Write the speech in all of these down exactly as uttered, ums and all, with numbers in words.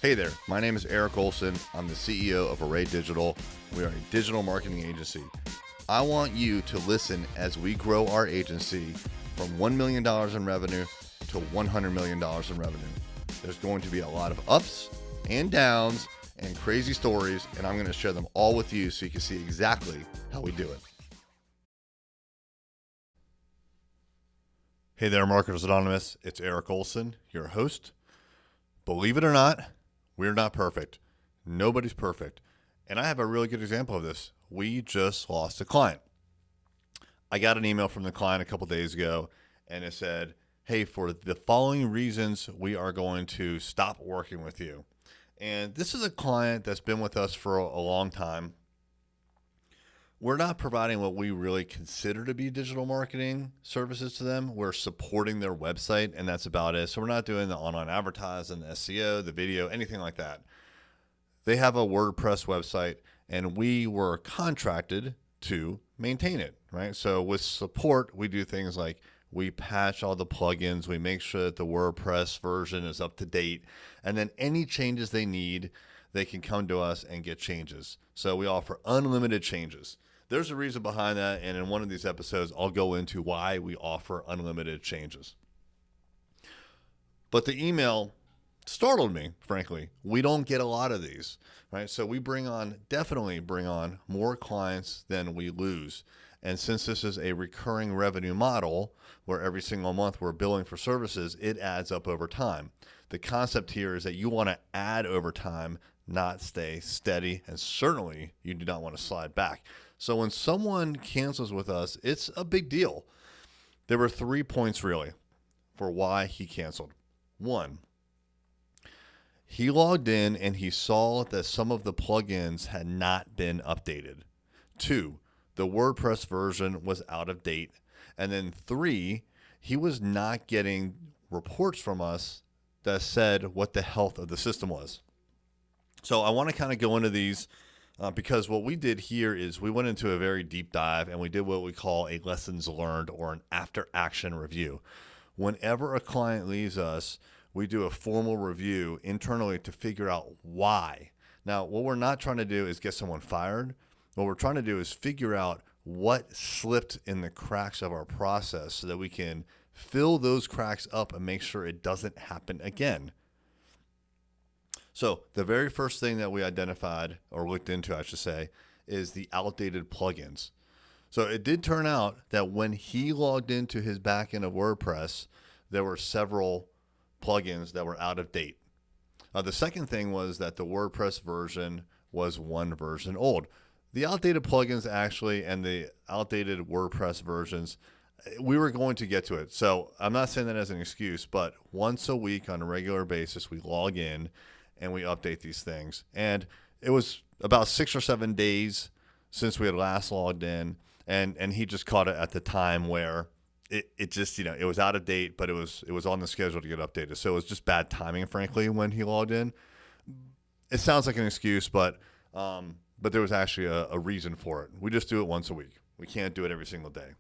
Hey there, my name is Eric Olson. I'm the C E O of Array Digital. We are a digital marketing agency. I want you to listen as we grow our agency from one million dollars in revenue to one hundred million dollars in revenue. There's going to be a lot of ups and downs and crazy stories, and I'm going to share them all with you so you can see exactly how we do it. Hey there, Marketers Anonymous. It's Eric Olson, your host. Believe it or not, we're not perfect. Nobody's perfect. And I have a really good example of this. We just lost a client. I got an email from the client a couple days ago, and it said, hey, for the following reasons, we are going to stop working with you. And this is a client that's been with us for a long time. We're not providing what we really consider to be digital marketing services to them. We're supporting their website, and that's about it. So we're not doing the online advertising, the S E O, the video, anything like that. They have a WordPress website, and we were contracted to maintain it, right? So with support, we do things like we patch all the plugins, we make sure that the WordPress version is up to date, and then any changes they need, they can come to us and get changes. So we offer unlimited changes. There's a reason behind that, and in one of these episodes, I'll go into why we offer unlimited changes. But the email startled me, frankly. We don't get a lot of these, right? So we bring on, definitely bring on more clients than we lose. And since this is a recurring revenue model where every single month we're billing for services, it adds up over time. The concept here is that you want to add over time, not stay steady, and certainly you do not want to slide back. So when someone cancels with us, it's a big deal. There were three points really for why he canceled. One, he logged in and he saw that some of the plugins had not been updated. Two, the WordPress version was out of date. And then three, he was not getting reports from us that said what the health of the system was. So I want to kind of go into these uh, because what we did here is we went into a very deep dive and we did what we call a lessons learned or an after action review. Whenever a client leaves us, we do a formal review internally to figure out why. Now, what we're not trying to do is get someone fired. What we're trying to do is figure out what slipped in the cracks of our process so that we can fill those cracks up and make sure it doesn't happen again. So the very first thing that we identified or looked into, I should say, is the outdated plugins. So it did turn out that when he logged into his backend of WordPress, there were several plugins that were out of date. Uh, the second thing was that the WordPress version was one version old. The outdated plugins actually and the outdated WordPress versions, we were going to get to it. So I'm not saying that as an excuse, but once a week on a regular basis, we log in and we update these things. And it was about six or seven days since we had last logged in, and and he just caught it at the time where it, it just, you know, it was out of date, but it was it was on the schedule to get updated. So it was just bad timing, frankly, when he logged in. It sounds like an excuse, but um, but there was actually a, a reason for it. We just do it once a week. We can't do it every single day.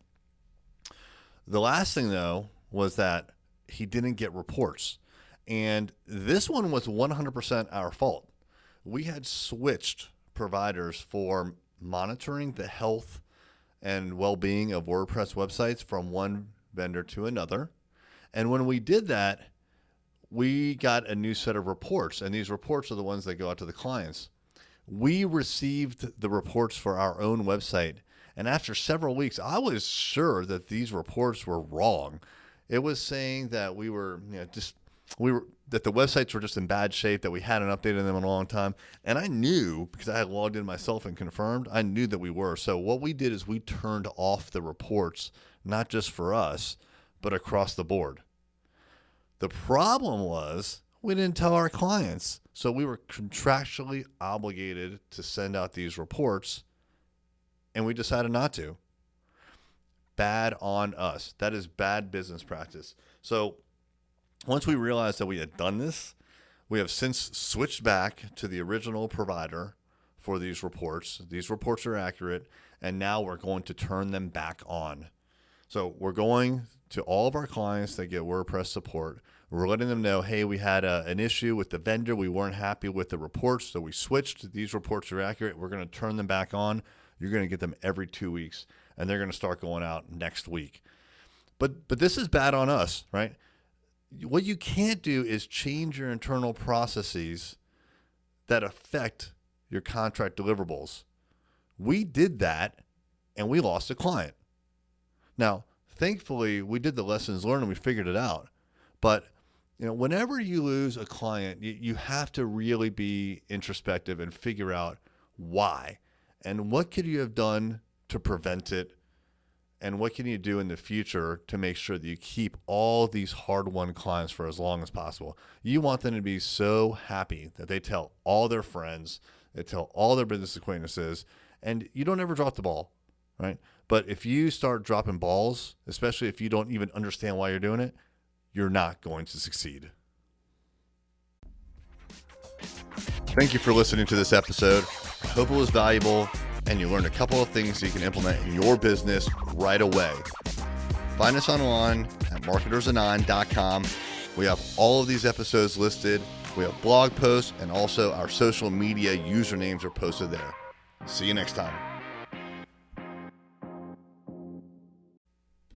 The last thing, though, was that he didn't get reports. And this one was one hundred percent our fault. We had switched providers for monitoring the health and well-being of WordPress websites from one vendor to another. And when we did that, we got a new set of reports. And these reports are the ones that go out to the clients. We received the reports for our own website. And after several weeks, I was sure that these reports were wrong. It was saying that we were, you know, just we were that the websites were just in bad shape, that we hadn't updated them in a long time. And I knew, because I had logged in myself and confirmed, I knew that we were. So what we did is we turned off the reports, not just for us, but across the board. The problem was we didn't tell our clients. So we were contractually obligated to send out these reports, and we decided not to. Bad on us. That is bad business practice. So once we realized that we had done this, we have since switched back to the original provider for these reports. These reports are accurate, and now we're going to turn them back on. So we're going to all of our clients that get WordPress support. We're letting them know, hey, we had a, an issue with the vendor. We weren't happy with the reports, so we switched. These reports are accurate. We're going to turn them back on. You're going to get them every two weeks, and they're going to start going out next week. But but this is bad on us, right? What you can't do is change your internal processes that affect your contract deliverables. We did that, and we lost a client. Now, thankfully, we did the lessons learned and we figured it out. But you know, whenever you lose a client, you, you have to really be introspective and figure out why. And what could you have done to prevent it? And what can you do in the future to make sure that you keep all these hard-won clients for as long as possible? You want them to be so happy that they tell all their friends, they tell all their business acquaintances, and you don't ever drop the ball, right? But if you start dropping balls, especially if you don't even understand why you're doing it, you're not going to succeed. Thank you for listening to this episode. I hope it was valuable and you learned a couple of things that you can implement in your business right away. Find us online at marketers anon dot com. We have all of these episodes listed. We have blog posts, and also our social media usernames are posted there. See you next time.